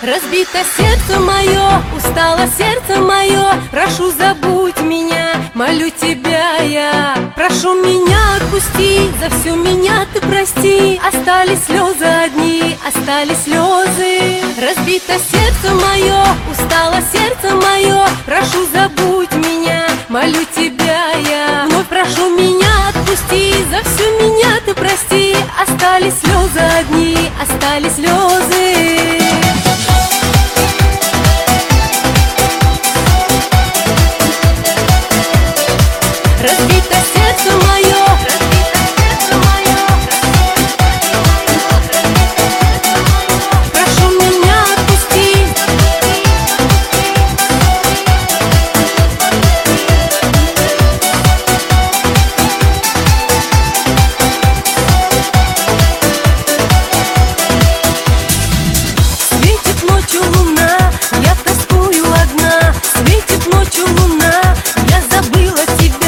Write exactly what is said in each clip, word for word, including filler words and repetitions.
Разбито сердце мое, устало сердце мое. Прошу, забудь меня, молю тебя я. Прошу, меня отпусти, за все меня ты прости. Остались слезы одни, остались слезы. Разбито сердце мое, устало сердце мое. Прошу, забудь меня, молю тебя я. Вновь прошу, меня отпусти, за все меня ты прости. Остались слезы одни, остались слезы. Разбито сердце мое, разбито сердце мое. Прошу, меня отпусти. Светит ночью луна, я тоскую одна. Светит ночью луна, я забыла тебя.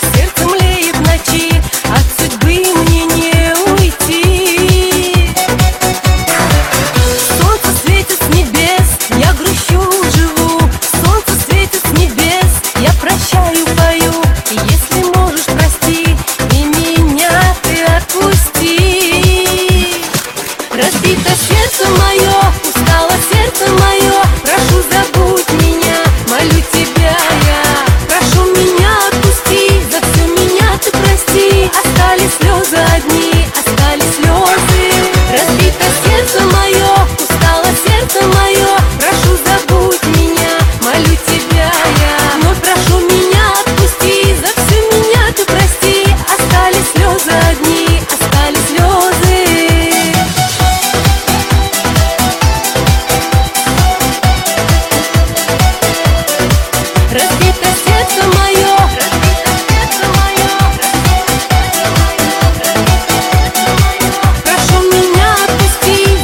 Разбито сердце мое, устало сердце мое. Прошу, забудь меня, молю тебя я. Прошу, меня отпусти, за все меня ты прости. Остались слезы одни, остались слезы. Разбито сердце мое, устало сердце мое. Прошу, забудь меня, молю тебя я. Вновь прошу, меня отпусти, за все меня ты прости. Остались слезы одни, остались слезы. Разбито сердце мое, разбито сердце мое. Прошу, меня отпусти.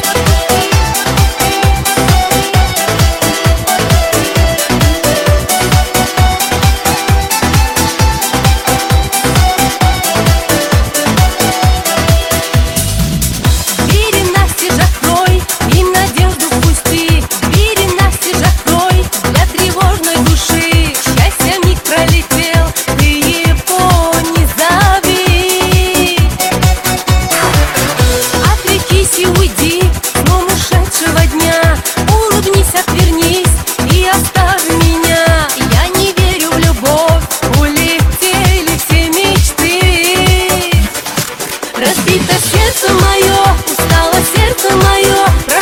Двери настежь открой и надежду впусти. Двери настежь открой для тревожной души. Счастье миг пролетел, ты его не зови. Отрекись и уйди, сном ушедшего дня. Улыбнись, отвернись и оставь меня. Я не верю в любовь, улетели все мечты. Разбито сердце мое, устало сердце мое.